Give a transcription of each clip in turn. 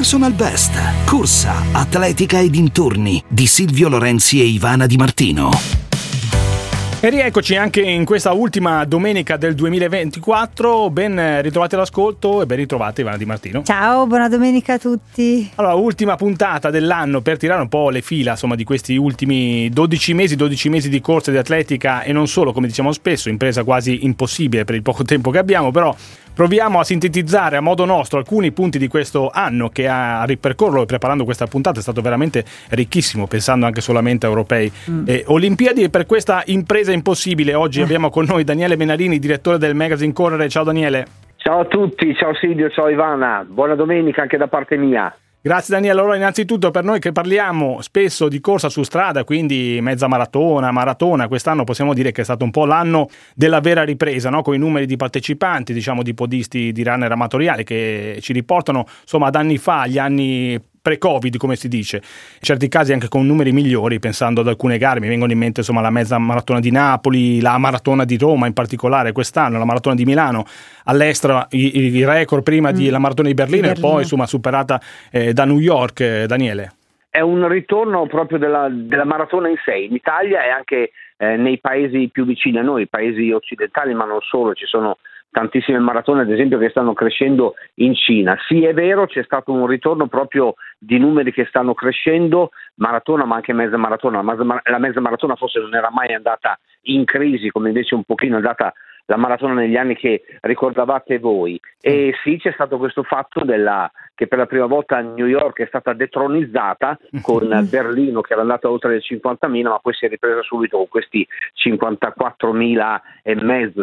Personal Best, corsa, atletica e dintorni di Silvio Lorenzi e Ivana Di Martino. E rieccoci anche in questa ultima domenica del 2024, ben ritrovati all'ascolto e ben ritrovate Ivana Di Martino. Ciao, buona domenica a tutti. Allora, ultima puntata dell'anno per tirare un po' le fila, insomma, di questi ultimi 12 mesi di corsa di atletica e non solo, come diciamo spesso, impresa quasi impossibile per il poco tempo che abbiamo, però proviamo a sintetizzare a modo nostro alcuni punti di questo anno che a ripercorrerlo e preparando questa puntata è stato veramente ricchissimo, pensando anche solamente a europei e Olimpiadi. E per questa impresa impossibile oggi abbiamo con noi Daniele Menarini, direttore del magazine Correre. Ciao Daniele. Ciao a tutti, ciao Silvio, ciao Ivana, buona domenica anche da parte mia. Grazie Daniele. Allora, innanzitutto, per noi che parliamo spesso di corsa su strada, quindi mezza maratona, quest'anno possiamo dire che è stato un po' l'anno della vera ripresa, no? Con i numeri di partecipanti, diciamo di podisti, di runner amatoriali che ci riportano insomma ad anni fa, gli anni pre-Covid, come si dice, in certi casi anche con numeri migliori, pensando ad alcune gare. Mi vengono in mente insomma la mezza maratona di Napoli, la maratona di Roma in particolare quest'anno, la maratona di Milano, all'estero i record prima di la maratona di Berlino e poi insomma superata da New York. Daniele. È un ritorno proprio della maratona in sé, in Italia e anche nei paesi più vicini a noi, paesi occidentali, ma non solo. Ci sono tantissime maratone, ad esempio, che stanno crescendo in Cina. Sì, è vero, c'è stato un ritorno proprio di numeri che stanno crescendo, maratona ma anche mezza maratona. La mezza maratona forse non era mai andata in crisi, come invece un pochino è andata la maratona negli anni che ricordavate voi. E sì, c'è stato questo fatto che per la prima volta New York è stata detronizzata con Berlino che era andata oltre le 50.000, ma poi si è ripresa subito con questi 54.000 e mezzo,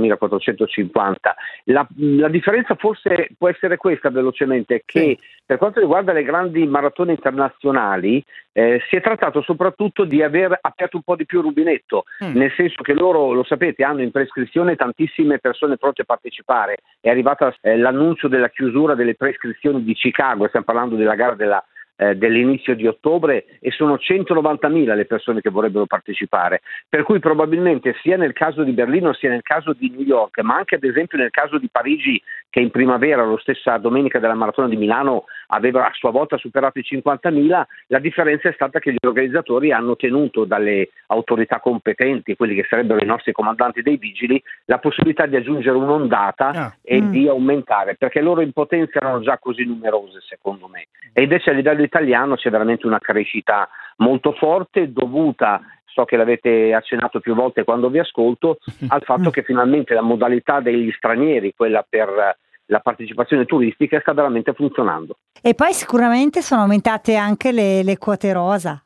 50.450. La differenza forse può essere questa velocemente, che per quanto riguarda le grandi maratone internazionali si è trattato soprattutto di aver aperto un po' di più il rubinetto, nel senso che loro, lo sapete, hanno in prescrizione tantissime persone pronte a partecipare. È arrivata l'annuncio della chiusura delle prescrizioni di Chicago, stiamo parlando della gara dell'inizio di ottobre, e sono 190.000 le persone che vorrebbero partecipare, per cui probabilmente sia nel caso di Berlino sia nel caso di New York, ma anche ad esempio nel caso di Parigi, che in primavera, lo stessa domenica della maratona di Milano, aveva a sua volta superato i 50.000, la differenza è stata che gli organizzatori hanno tenuto dalle autorità competenti, quelli che sarebbero i nostri comandanti dei vigili, la possibilità di aggiungere un'ondata e di aumentare, perché loro in potenza erano già così numerose, secondo me. E invece a livello italiano c'è veramente una crescita molto forte, dovuta, so che l'avete accennato più volte quando vi ascolto, al fatto che finalmente la modalità degli stranieri, quella per la partecipazione turistica, sta veramente funzionando. E poi sicuramente sono aumentate anche le quote rosa.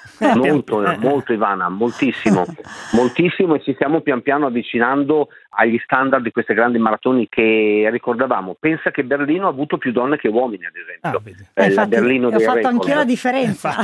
Molto Ivana, moltissimo, e ci stiamo pian piano avvicinando agli standard di queste grandi maratoni che ricordavamo. Pensa che Berlino ha avuto più donne che uomini, ad esempio. Infatti, Berlino ho fatto anch'io la differenza.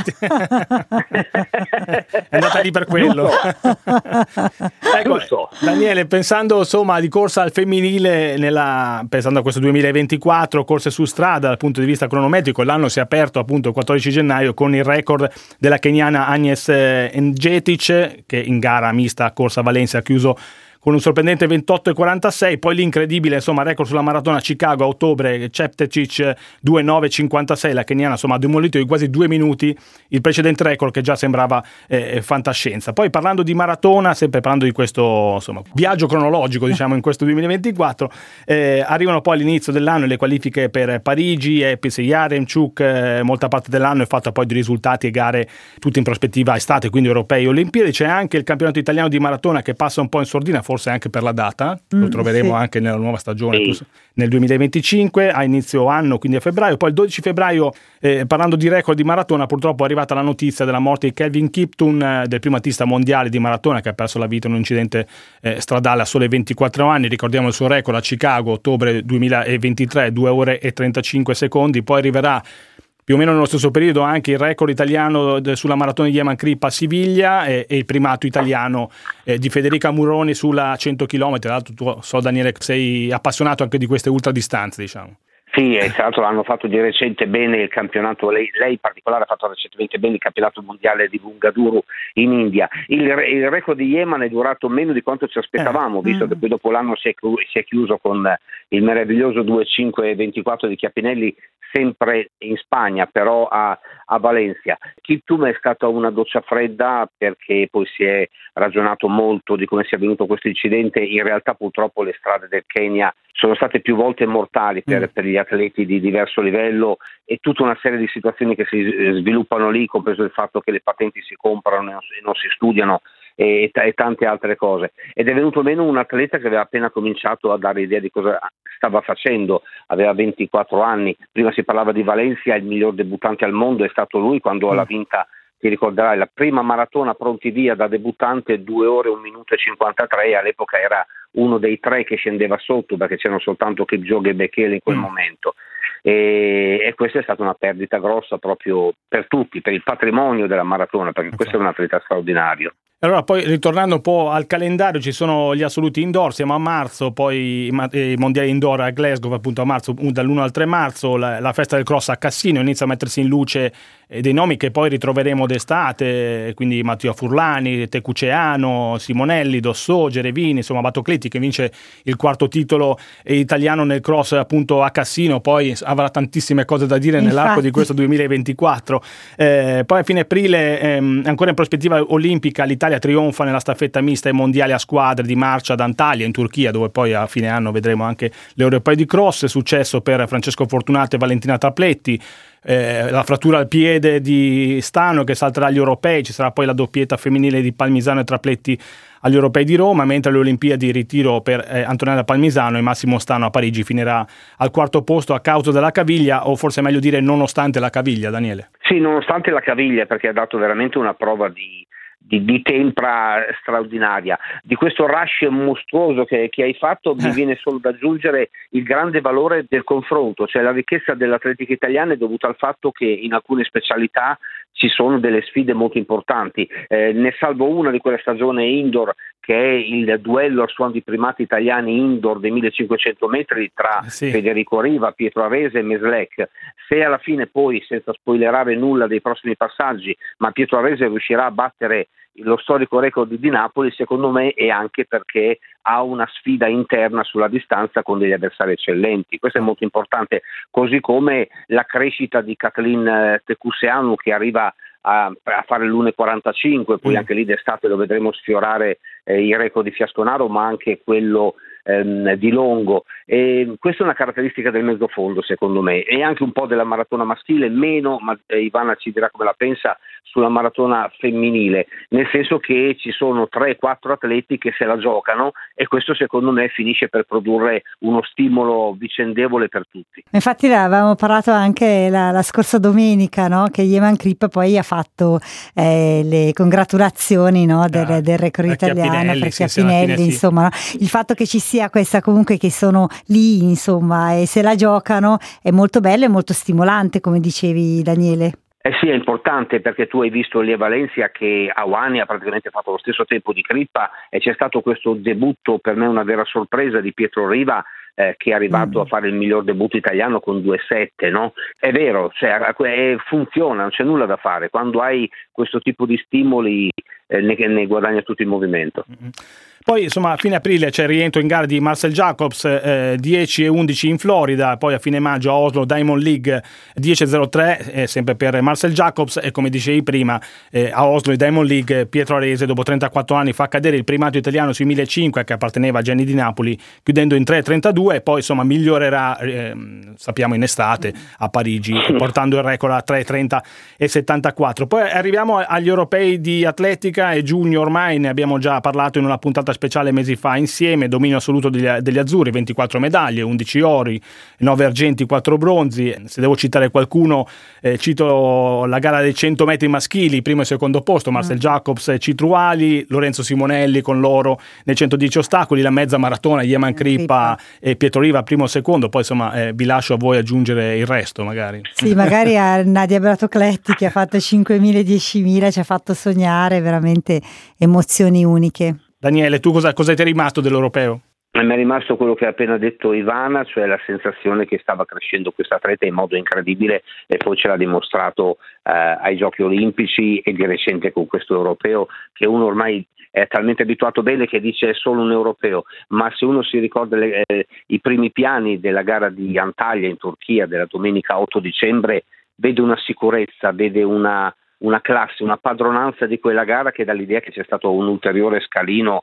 È andata lì per quello. Ecco, Daniele, pensando insomma di corsa al femminile, pensando a questo 2024, corse su strada dal punto di vista cronometrico, l'anno si è aperto appunto il 14 gennaio con il record della keniana Agnes Ngetic, che in gara mista a corsa a Valencia ha chiuso con un sorprendente 28,46, poi l'incredibile insomma record sulla maratona a Chicago a ottobre, Cheptegei 2,9,56, la keniana insomma ha demolito di quasi 2 minuti il precedente record che già sembrava fantascienza. Poi parlando di maratona, sempre parlando di questo insomma viaggio cronologico diciamo in questo 2024, arrivano poi all'inizio dell'anno le qualifiche per Parigi, Epis e Yaremchuk, molta parte dell'anno è fatta poi di risultati e gare tutte in prospettiva estate, quindi europei e olimpiadi. C'è anche il campionato italiano di maratona che passa un po' in sordina, forse anche per la data, lo troveremo anche nella nuova stagione nel 2025, a inizio anno, quindi a febbraio. Poi il 12 febbraio, parlando di record di maratona, purtroppo è arrivata la notizia della morte di Kelvin Kiptum, del primatista mondiale di maratona che ha perso la vita in un incidente stradale a sole 24 anni. Ricordiamo il suo record a Chicago, ottobre 2023, 2 ore e 35 secondi. Poi arriverà più o meno nello stesso periodo anche il record italiano sulla maratona di Yeman Crip a Siviglia e il primato italiano di Federica Muroni sulla 100 km. Tra l'altro tu, so Daniele, sei appassionato anche di queste ultradistanze, diciamo. Sì, e tra l'altro hanno fatto di recente bene il campionato, lei in particolare ha fatto recentemente bene il campionato mondiale di Bungaduru in India. Il record di Yeman è durato meno di quanto ci aspettavamo, visto che poi dopo l'anno si è chiuso con il meraviglioso 2:5:24 di Chiappinelli, sempre in Spagna, però a Valencia. Kiptum è stata una doccia fredda, perché poi si è ragionato molto di come sia avvenuto questo incidente. In realtà purtroppo le strade del Kenya sono state più volte mortali per gli atleti di diverso livello, e tutta una serie di situazioni che si sviluppano lì, compreso il fatto che le patenti si comprano e non si studiano, e tante altre cose. Ed è venuto meno un atleta che aveva appena cominciato a dare idea di cosa stava facendo, aveva 24 anni, prima si parlava di Valencia, il miglior debuttante al mondo è stato lui quando l'ha vinta. Ti ricorderai, la prima maratona pronti via da debuttante, 2 ore, 1 minuto e 53, all'epoca era uno dei 3 che scendeva sotto, perché c'erano soltanto Kipchoge e Bekele in quel momento. E questa è stata una perdita grossa proprio per tutti, per il patrimonio della maratona, perché questo è un atleta straordinario. Allora, poi ritornando un po' al calendario, ci sono gli assoluti indoor, siamo a marzo, poi i mondiali indoor a Glasgow appunto a marzo, dall'1 al 3 marzo, la festa del cross a Cassino, inizia a mettersi in luce dei nomi che poi ritroveremo d'estate, quindi Matteo Furlani, Tecuceano, Simonelli, Dossò, Gerevini, insomma Batocletti che vince il 4º titolo italiano nel cross appunto a Cassino, poi avrà tantissime cose da dire nell'arco di questo 2024. Poi a fine aprile, ancora in prospettiva olimpica, l'Italia trionfa nella staffetta mista ai mondiali a squadre di marcia ad Antalya in Turchia, dove poi a fine anno vedremo anche le europee di cross. Successo per Francesco Fortunato e Valentina Trapletti. La frattura al piede di Stano che salterà agli europei, ci sarà poi la doppietta femminile di Palmisano e Trapletti agli europei di Roma, mentre alle Olimpiadi in ritiro per Antonella Palmisano e Massimo Stano a Parigi finirà al 4º posto a causa della caviglia, o forse è meglio dire nonostante la caviglia, Daniele. Sì, nonostante la caviglia, perché ha dato veramente una prova di tempra straordinaria. Di questo rush mostruoso che hai fatto mi viene solo da aggiungere il grande valore del confronto, cioè la ricchezza dell'atletica italiana è dovuta al fatto che in alcune specialità ci sono delle sfide molto importanti. Ne salvo una di quella stagione indoor, che è il duello al suono di primati italiani indoor dei 1500 metri tra Federico Riva, Pietro Arese e Meslec. Se alla fine poi, senza spoilerare nulla dei prossimi passaggi, ma Pietro Arese riuscirà a battere lo storico record di Napoli, secondo me è anche perché ha una sfida interna sulla distanza con degli avversari eccellenti. Questo è molto importante, così come la crescita di Kathleen Tecuceanu, che arriva a fare l'1:45, poi anche lì d'estate lo vedremo sfiorare il record di Fiasconaro, ma anche quello di Longo. E questa è una caratteristica del mezzofondo, secondo me, e anche un po' della maratona maschile, meno, ma Ivana ci dirà come la pensa sulla maratona femminile, nel senso che ci sono 3-4 atleti che se la giocano, e questo secondo me finisce per produrre uno stimolo vicendevole per tutti. Infatti avevamo parlato anche la scorsa domenica, no? Che Yeman Crip poi ha fatto le congratulazioni, no? del record italiano per Chiappinelli, insomma, no? Il fatto che ci sia questa comunque che sono lì, insomma, e se la giocano è molto bello e molto stimolante, come dicevi, Daniele. Sì, è importante, perché tu hai visto lì a Valencia che Awani ha praticamente fatto lo stesso tempo di Crippa, e c'è stato questo debutto, per me una vera sorpresa, di Pietro Riva, che è arrivato a fare il miglior debutto italiano con 2:7, no? È vero, cioè, funziona, non c'è nulla da fare. Quando hai questo tipo di stimoli ne guadagna tutto il movimento. Poi insomma a fine aprile c'è il rientro in gara di Marcel Jacobs, 10 e 11 in Florida, poi a fine maggio a Oslo Diamond League 10:03, sempre per Marcel Jacobs, e come dicevi prima a Oslo e Diamond League Pietro Arese dopo 34 anni fa cadere il primato italiano sui 1500 che apparteneva a Gianni Di Napoli, chiudendo in 3:32, e poi insomma migliorerà sappiamo in estate a Parigi, portando il record a 3:30 e 74. Poi arriviamo agli europei di atletica e junior, ormai ne abbiamo già parlato in una puntata speciale mesi fa insieme. Dominio assoluto degli azzurri, 24 medaglie, 11 ori, 9 argenti, 4 bronzi. Se devo citare qualcuno, cito la gara dei 100 metri maschili, primo e secondo posto, Marcel Jacobs e Citruali, Lorenzo Simonelli con l'oro nei 110 ostacoli, la mezza maratona, Yeman Crippa e Pietro Riva primo e secondo. Poi insomma vi lascio a voi aggiungere il resto magari. Sì, magari a Nadia Bratocletti che ha fatto 5.000 e 10.000 ci ha fatto sognare veramente emozioni uniche. Daniele, tu cosa ti è rimasto dell'europeo? Mi è rimasto quello che ha appena detto Ivana, cioè la sensazione che stava crescendo questa atleta in modo incredibile, e poi ce l'ha dimostrato ai Giochi Olimpici e di recente con questo europeo, che uno ormai è talmente abituato bene che dice è solo un europeo, ma se uno si ricorda i primi piani della gara di Antalya in Turchia della domenica 8 dicembre, vede una sicurezza, vede una classe, una padronanza di quella gara che dà l'idea che c'è stato un ulteriore scalino,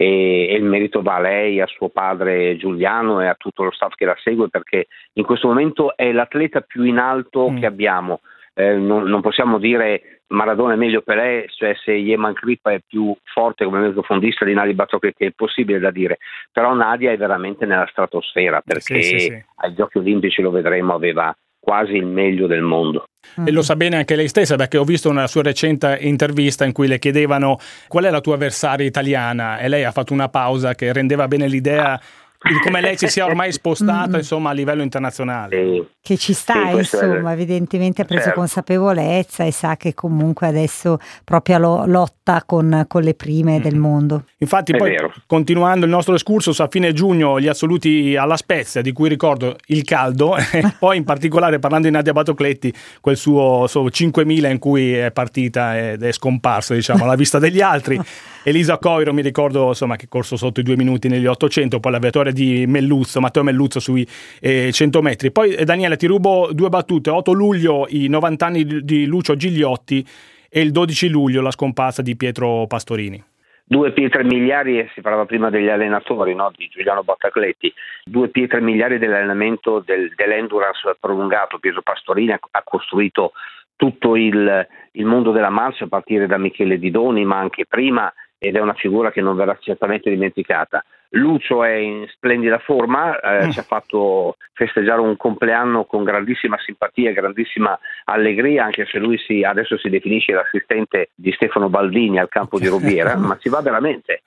e il merito va a lei, a suo padre Giuliano e a tutto lo staff che la segue, perché in questo momento è l'atleta più in alto che abbiamo. Non possiamo dire Maradona è meglio Pelé, cioè se Yeman Crippa è più forte come mezzofondista di Nadia Battocletti, è possibile da dire, però Nadia è veramente nella stratosfera, perché sì. Ai Giochi Olimpici lo vedremo, aveva quasi il meglio del mondo. E lo sa bene anche lei stessa, perché ho visto una sua recente intervista in cui le chiedevano qual è la tua avversaria italiana, e lei ha fatto una pausa che rendeva bene l'idea di come lei si sia ormai spostata insomma a livello internazionale. Che ci sta, insomma, evidentemente ha preso consapevolezza e sa che comunque adesso proprio lotta con le prime del mondo. Infatti poi, continuando il nostro excursus, a fine giugno gli assoluti alla Spezia, di cui ricordo il caldo, e poi in particolare, parlando di Nadia Battocletti, quel suo 5.000 in cui è partita ed è scomparsa, diciamo, alla vista degli altri. Elisa Coiro, mi ricordo, insomma, che corso sotto i 2 minuti negli 800, poi la vittoria di Matteo Melluzzo sui 100 metri. Poi Daniele, ti rubo 2 battute: 8 luglio i 90 anni di Lucio Gigliotti e il 12 luglio la scomparsa di Pietro Pastorini. 2 pietre miliari, e si parlava prima degli allenatori, no? Di Giuliano Battocletti, 2 pietre miliari dell'allenamento dell'endurance prolungato. Pietro Pastorini ha costruito tutto il mondo della marcia, a partire da Michele Didoni, ma anche prima, ed è una figura che non verrà certamente dimenticata. Lucio è in splendida forma, ci ha fatto festeggiare un compleanno con grandissima simpatia e grandissima allegria, anche se lui adesso si definisce l'assistente di Stefano Baldini al campo di Rubiera, ma ci va veramente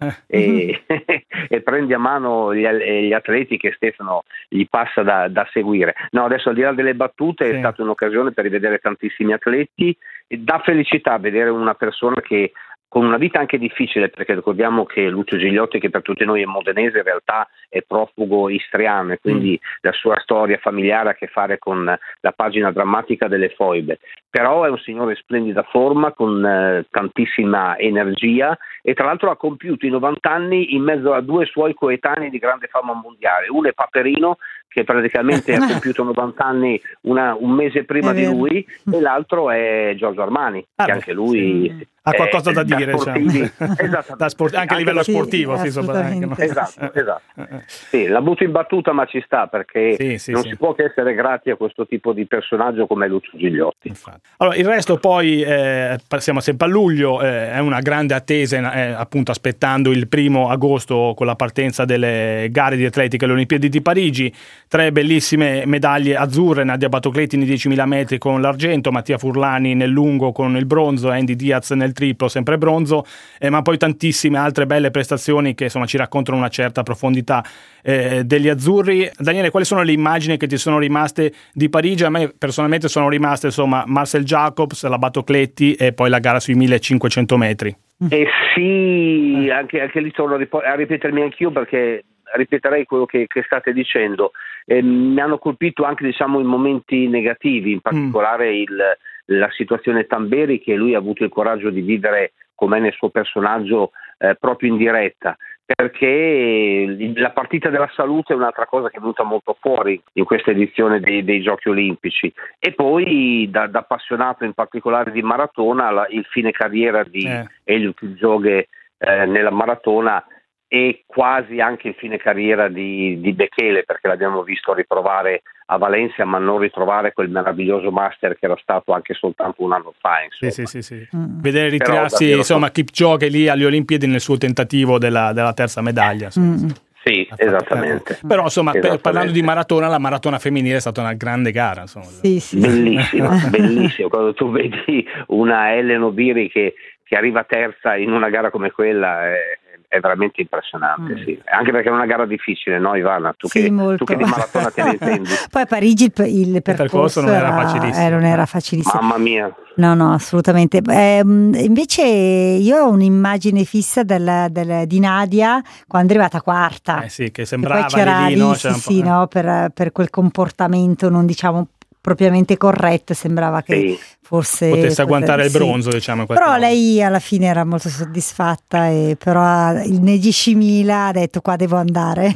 e prende a mano gli atleti che Stefano gli passa da seguire. No, adesso al di là delle battute è stata un'occasione per rivedere tantissimi atleti, e dà felicità vedere una persona che con una vita anche difficile, perché ricordiamo che Lucio Gigliotti, che per tutti noi è modenese, in realtà è profugo istriano, e quindi la sua storia familiare ha a che fare con la pagina drammatica delle foibe. Però è un signore in splendida forma, con tantissima energia, e tra l'altro ha compiuto i 90 anni in mezzo a 2 suoi coetanei di grande fama mondiale. Uno è Paperino, che praticamente ha compiuto 90 anni un mese prima di lui, e l'altro è Giorgio Armani, che anche lui ha qualcosa da dire, anche a livello sportivo. Esatto. Sì, la butto in battuta, ma ci sta, perché non si può che essere grati a questo tipo di personaggio come Lucio Gigliotti. Allora, il resto poi siamo sempre a luglio, è una grande attesa, appunto aspettando il 1 agosto con la partenza delle gare di atletica alle Olimpiadi di Parigi. 3 bellissime medaglie azzurre: Nadia Battocletti nei 10.000 metri con l'argento, Mattia Furlani nel lungo con il bronzo, Andy Diaz nel triplo, sempre bronzo, ma poi tantissime altre belle prestazioni che insomma ci raccontano una certa profondità degli azzurri. Daniele, quali sono le immagini che ti sono rimaste di Parigi? A me personalmente sono rimaste insomma Marcel Jacobs, la Battocletti e poi la gara sui 1.500 metri. Sì, anche lì torno a ripetermi anch'io, perché ripeterei quello che state dicendo. Mi hanno colpito anche, diciamo, i momenti negativi, in particolare la situazione Tamberi, che lui ha avuto il coraggio di vivere, come nel suo personaggio, proprio in diretta, perché la partita della salute è un'altra cosa che è venuta molto fuori in questa edizione dei Giochi Olimpici. E poi da appassionato in particolare di maratona, il fine carriera di Eliud Kipchoge nella maratona, e quasi anche il fine carriera di Bekele, perché l'abbiamo visto riprovare a Valencia, ma non ritrovare quel meraviglioso master che era stato anche soltanto un anno fa. Sì. Vedere ritirarsi insomma Kipchoge lì alle Olimpiadi nel suo tentativo della terza medaglia. Sì, esattamente. Però insomma, parlando di maratona, la maratona femminile è stata una grande gara. Insomma. Sì. Bellissima. Quando tu vedi una Ellen Obiri che arriva terza in una gara come quella, è veramente impressionante, sì. Anche perché è una gara difficile, no Ivana? Tu che di maratona te ne intendi. Poi a Parigi il percorso non era facilissimo. Non era facilissimo. Mamma mia. No, assolutamente. Invece io ho un'immagine fissa di Nadia quando è arrivata quarta. Sì, che sembrava poi c'era lì, no? C'era no, per quel comportamento non diciamo propriamente corretto, sembrava che forse potesse agguantare il bronzo, diciamo. Però lei alla fine era molto soddisfatta, però nei 10.000 ha detto qua devo andare.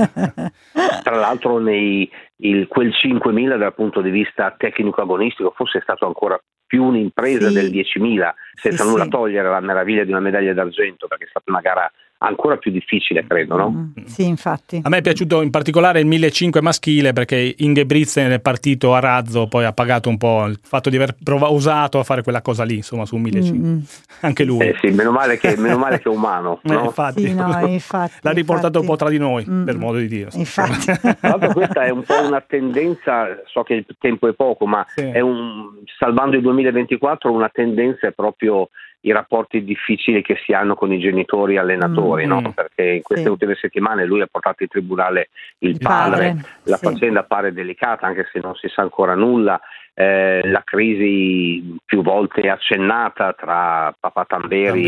Tra l'altro quel 5.000 dal punto di vista tecnico agonistico forse è stato ancora più un'impresa del 10.000, senza nulla togliere la meraviglia di una medaglia d'argento, perché è stata una gara ancora più difficile, credo, no? Sì, infatti. A me è piaciuto in particolare il 1.500 maschile, perché Ingebrigtsen è partito a razzo, poi ha pagato un po' il fatto di aver usato a fare quella cosa lì, insomma, su 1.500. Anche lui. Sì, meno male che è umano, no? Infatti. Sì, L'ha riportato un po' tra di noi, per modo di dire. Infatti. Tra l'altro questa è un po' una tendenza, so che il tempo è poco, ma è salvando il 2024, una tendenza è proprio i rapporti difficili che si hanno con i genitori allenatori, no? Perché in queste ultime settimane lui ha portato in tribunale il padre. La faccenda pare delicata, anche se non si sa ancora nulla. La crisi più volte accennata tra papà Tamberi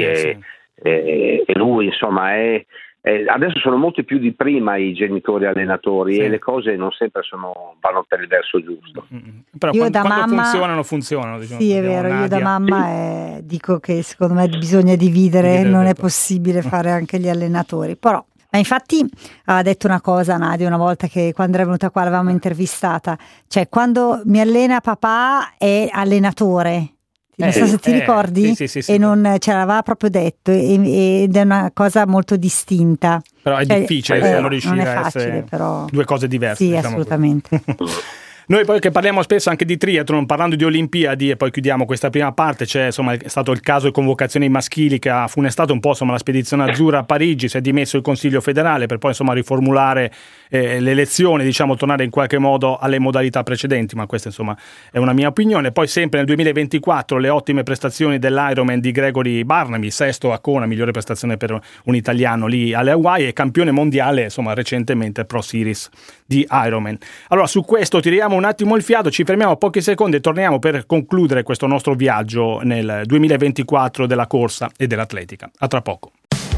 e lui, insomma, adesso sono molti più di prima i genitori allenatori e le cose non sempre vanno per il verso giusto. Però quando funzionano. Diciamo, sì, è vero, io da mamma dico che secondo me bisogna dividere, non è possibile fare anche gli allenatori, però. Ma infatti ha detto una cosa Nadia una volta, che quando era venuta qua l'avevamo intervistata, cioè quando mi allena papà è allenatore. Non so se ti ricordi, sì, e non ce l'aveva proprio detto, ed è una cosa molto distinta. Però è difficile non riuscire non è facile, a essere però due cose diverse. Sì, diciamo assolutamente. Noi poi che parliamo spesso anche di triathlon, parlando di Olimpiadi, e poi chiudiamo questa prima parte, c'è è stato il caso di convocazioni maschili che ha funestato un po' la spedizione azzurra a Parigi, si è dimesso il Consiglio federale per poi riformulare le elezioni, tornare in qualche modo alle modalità precedenti, ma questa è una mia opinione. Poi sempre nel 2024 le ottime prestazioni dell'Ironman di Gregory Barnaby, sesto a Kona, migliore prestazione per un italiano lì alle Hawaii, e campione mondiale recentemente Pro Series di Ironman. Allora su questo tiriamo un attimo il fiato, ci fermiamo pochi secondi e torniamo per concludere questo nostro viaggio nel 2024 della corsa e dell'atletica. A tra poco.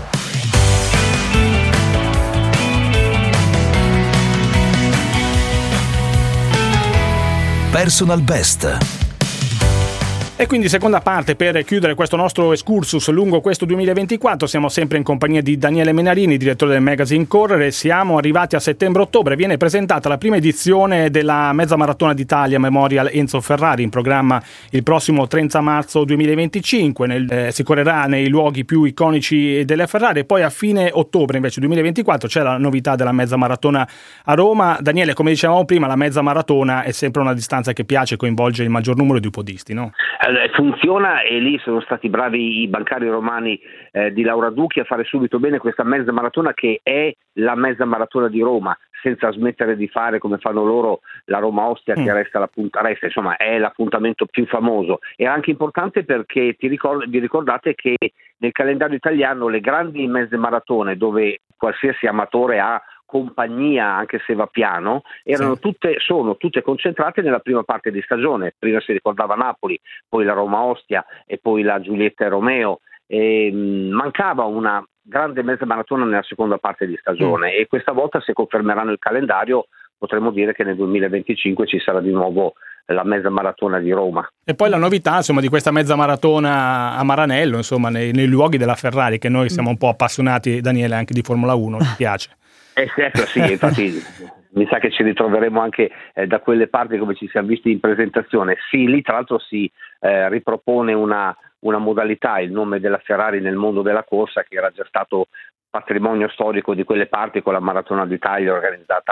Personal Best. E quindi seconda parte per chiudere questo nostro excursus lungo questo 2024. Siamo sempre in compagnia di Daniele Menarini, direttore del magazine Correre. Siamo arrivati a settembre-ottobre, viene presentata la prima edizione della Mezza Maratona d'Italia Memorial Enzo Ferrari, in programma il prossimo 30 marzo 2025. Si correrà nei luoghi più iconici delle Ferrari, e poi a fine ottobre invece 2024 c'è la novità della Mezza Maratona a Roma. Daniele, come dicevamo prima, la Mezza Maratona è sempre una distanza che piace, coinvolge il maggior numero di podisti, no? Funziona, e lì sono stati bravi i bancari romani di Laura Ducchi a fare subito bene questa mezza maratona, che è la mezza maratona di Roma, senza smettere di fare come fanno loro la Roma-Ostia, che resta è l'appuntamento più famoso. È anche importante perché vi ricordate che nel calendario italiano le grandi mezze maratone, dove qualsiasi amatore ha compagnia, anche se va piano, sono tutte concentrate nella prima parte di stagione. Prima si ricordava Napoli, poi la Roma-Ostia e poi la Giulietta e Romeo. Mancava una grande mezza maratona nella seconda parte di stagione, e questa volta, se confermeranno il calendario, potremmo dire che nel 2025 ci sarà di nuovo la mezza maratona di Roma. E poi la novità di questa mezza maratona a Maranello, nei luoghi della Ferrari, che noi siamo un po' appassionati, Daniele, anche di Formula 1, ci piace. Sì, infatti mi sa che ci ritroveremo anche da quelle parti, come ci siamo visti in presentazione. Sì, lì tra l'altro si ripropone una modalità, il nome della Ferrari nel mondo della corsa, che era già stato patrimonio storico di quelle parti con la Maratona d'Italia organizzata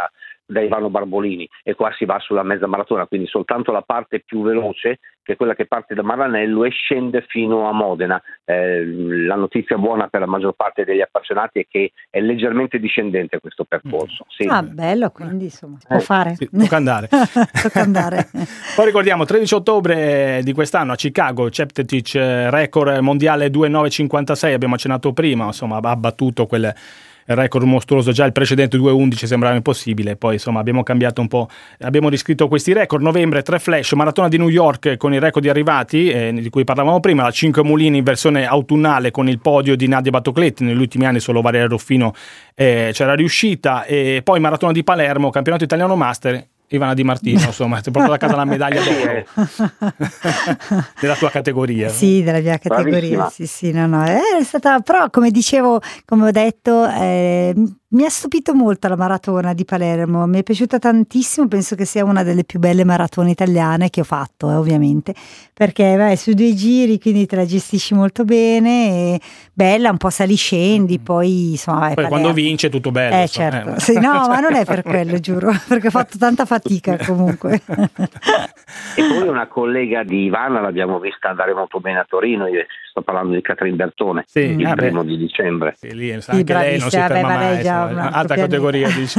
da Ivano Barbolini, e qua si va sulla mezza maratona, quindi soltanto la parte più veloce, che è quella che parte da Maranello e scende fino a Modena. La notizia buona per la maggior parte degli appassionati è che è leggermente discendente questo percorso. Sì. Bello, quindi insomma si può fare. Sì, tocca andare. Tocca andare. Poi ricordiamo 13 ottobre di quest'anno a Chicago, Cheptegei, record mondiale 2.956, abbiamo accennato prima, insomma ha battuto quel record mostruoso, già il precedente 2.11 sembrava impossibile, poi insomma abbiamo cambiato un po', abbiamo riscritto questi record. Novembre 3 flash, maratona di New York con i record di arrivati, di cui parlavamo prima, la 5 mulini in versione autunnale con il podio di Nadia Battocletti, negli ultimi anni solo Valeria Ruffino c'era riuscita, e poi maratona di Palermo, campionato italiano master, Ivana Di Martino, insomma, ti portato a casa la medaglia d'oro della tua categoria. Sì, della mia categoria. Sì, no, è stata, però come dicevo, come ho detto, mi ha stupito molto la maratona di Palermo, mi è piaciuta tantissimo, penso che sia una delle più belle maratone italiane che ho fatto, ovviamente, perché su 2 giri, quindi te la gestisci molto bene, e bella, un po' saliscendi, poi insomma... Poi quando vince è tutto bello. Certo, sì, no, ma non è per quello, giuro, perché ho fatto tanta fatica comunque. E poi una collega di Ivana l'abbiamo vista andare molto bene a Torino, io sto parlando di Catherine Bertone, il 1° di dicembre. Sì, lì, anche lei non si ferma mai, alta categoria, dice.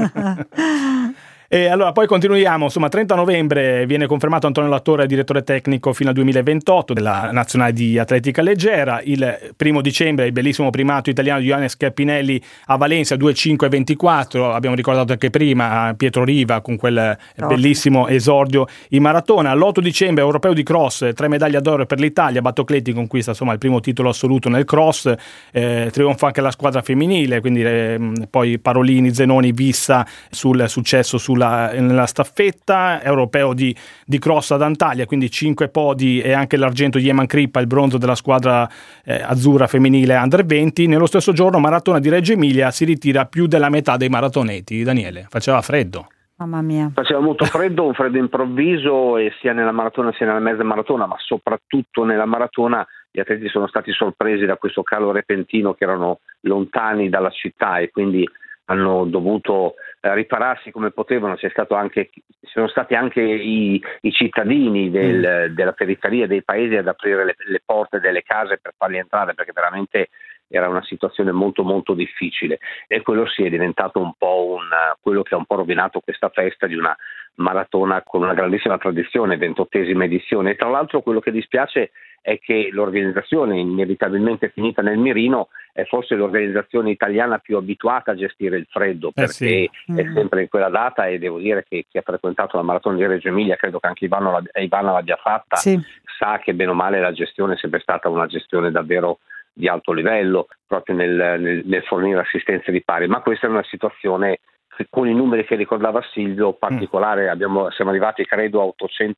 E allora poi continuiamo, insomma 30 novembre viene confermato Antonio Lattore direttore tecnico fino al 2028 della nazionale di atletica leggera. Il 1° dicembre il bellissimo primato italiano di Ioannis Chiappinelli a Valencia 2.5.24, abbiamo ricordato anche prima Pietro Riva con quel bellissimo esordio in maratona. L'8 dicembre europeo di cross, 3 medaglie d'oro per l'Italia, Battocletti conquista insomma il primo titolo assoluto nel cross, trionfa anche la squadra femminile, quindi poi Parolini, Zenoni, Vissa sul successo nella staffetta. Europeo di cross ad Antalya, quindi 5 podi e anche l'argento di Eman Crippa, il bronzo della squadra azzurra femminile under 20. Nello stesso giorno maratona di Reggio Emilia, si ritira più della metà dei maratoneti. Daniele, faceva freddo. Mamma mia. Faceva molto freddo, un freddo improvviso, e sia nella maratona sia nella mezza maratona, ma soprattutto nella maratona gli atleti sono stati sorpresi da questo calo repentino, che erano lontani dalla città e quindi hanno dovuto ripararsi come potevano. Sono stati anche i cittadini della periferia dei paesi ad aprire le porte delle case per farli entrare, perché veramente era una situazione molto molto difficile, e quello si è diventato un po' quello che ha un po' rovinato questa festa di una maratona con una grandissima tradizione, 28ª edizione. E tra l'altro quello che dispiace è che l'organizzazione, inevitabilmente finita nel mirino, è forse l'organizzazione italiana più abituata a gestire il freddo, perché è sempre in quella data, e devo dire che chi ha frequentato la maratona di Reggio Emilia, credo che anche Ivana l'abbia fatta, sa che bene o male la gestione è sempre stata una gestione davvero di alto livello, proprio nel fornire assistenza di pari. Ma questa è una situazione che, con i numeri che ricordava Silvio, particolare. Siamo arrivati credo a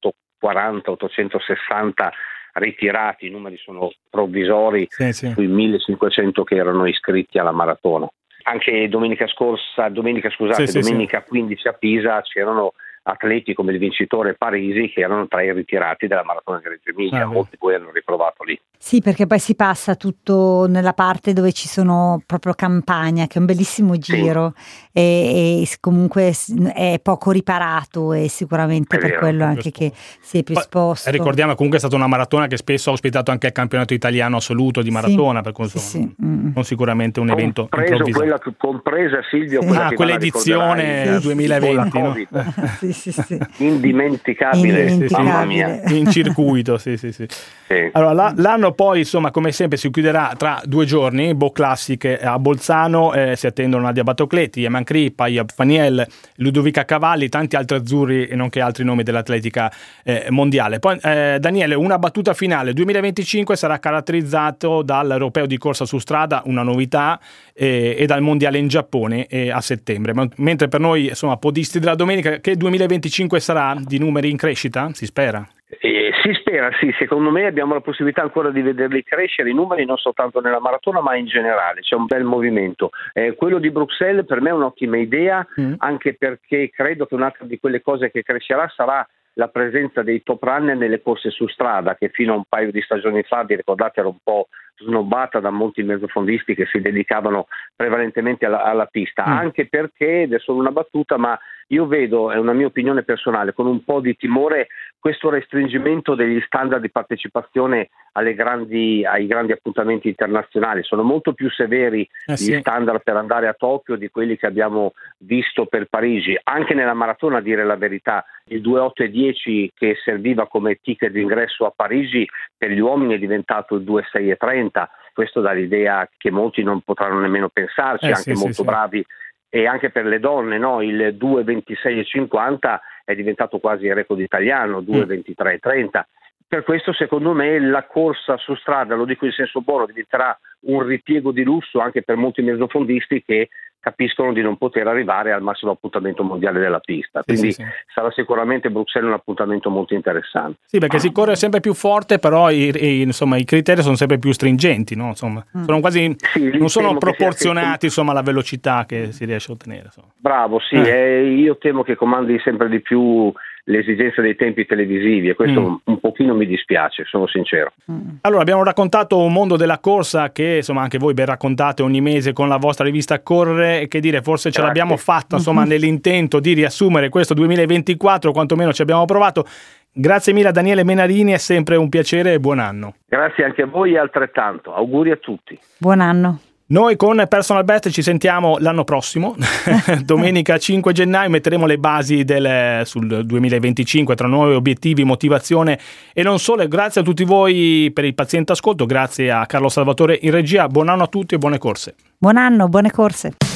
840-860 ritirati, i numeri sono provvisori sui 1500 che erano iscritti alla maratona. Anche domenica 15 a Pisa c'erano atleti come il vincitore Parisi, che erano tra i ritirati della maratona di Reggio Emilia. Molti poi hanno riprovato lì. Sì, perché poi si passa tutto nella parte dove ci sono proprio Campagna, che è un bellissimo giro, e comunque è poco riparato, e sicuramente per quello anche che si è più esposto. Ricordiamo comunque è stata una maratona che spesso ha ospitato anche il campionato italiano assoluto di maratona, per cui non sicuramente un evento improvvisato. Compresa Silvio, quell'edizione 2020, no? Indimenticabile, mamma mia, in circuito. Sì. Allora l'anno poi insomma come sempre si chiuderà tra 2 giorni, Bo Classic a Bolzano, si attendono Nadia Battocletti, Eman Crippa, Iab Faniel, Ludovica Cavalli, tanti altri azzurri e nonché altri nomi dell'atletica mondiale. Poi Daniele, una battuta finale: 2025 sarà caratterizzato dall'Europeo di corsa su strada, una novità, e dal mondiale in Giappone a settembre, mentre per noi insomma podisti della domenica, che 2025 sarà di numeri in crescita, si spera? Si spera, sì, secondo me abbiamo la possibilità ancora di vederli crescere i numeri, non soltanto nella maratona ma in generale, c'è un bel movimento. Quello di Bruxelles per me è un'ottima idea, anche perché credo che un'altra di quelle cose che crescerà sarà la presenza dei top runner nelle corse su strada, che fino a un paio di stagioni fa, vi ricordate, era un po' snobbata da molti mezzofondisti che si dedicavano prevalentemente alla pista, anche perché, ed è solo una battuta, ma io vedo, è una mia opinione personale, con un po' di timore questo restringimento degli standard di partecipazione ai grandi appuntamenti internazionali. Sono molto più severi gli standard per andare a Tokyo di quelli che abbiamo visto per Parigi, anche nella maratona, a dire la verità. Il 2:8:10 che serviva come ticket d'ingresso a Parigi per gli uomini è diventato il 2:6:30, questo dà l'idea che molti non potranno nemmeno pensarci, anche molto bravi. E anche per le donne, no? Il 2:26:50 è diventato quasi il record italiano, 2:23:30. Per questo, secondo me, la corsa su strada, lo dico in senso buono, diventerà un ripiego di lusso anche per molti mezzofondisti che capiscono di non poter arrivare al massimo appuntamento mondiale della pista. Quindi sarà sicuramente Bruxelles un appuntamento molto interessante. Sì, perché si corre sempre più forte, però i criteri sono sempre più stringenti, no? Insomma, sono quasi non sono proporzionati alla velocità che si riesce a ottenere. Insomma. Bravo, sì, io temo che comandi sempre di più l'esigenza dei tempi televisivi, e questo un pochino mi dispiace, sono sincero. Allora, abbiamo raccontato un mondo della corsa che anche voi ben raccontate ogni mese con la vostra rivista Correre, e che dire, forse ce l'abbiamo fatta nell'intento di riassumere questo 2024, quantomeno ci abbiamo provato. Grazie mille a Daniele Menarini, è sempre un piacere e buon anno. Grazie anche a voi e altrettanto, auguri a tutti. Buon anno. Noi con Personal Best ci sentiamo l'anno prossimo, domenica 5 gennaio metteremo le basi sul 2025 tra nuovi obiettivi, motivazione e non solo. Grazie a tutti voi per il paziente ascolto, grazie a Carlo Salvatore in regia, buon anno a tutti e buone corse. Buon anno, buone corse.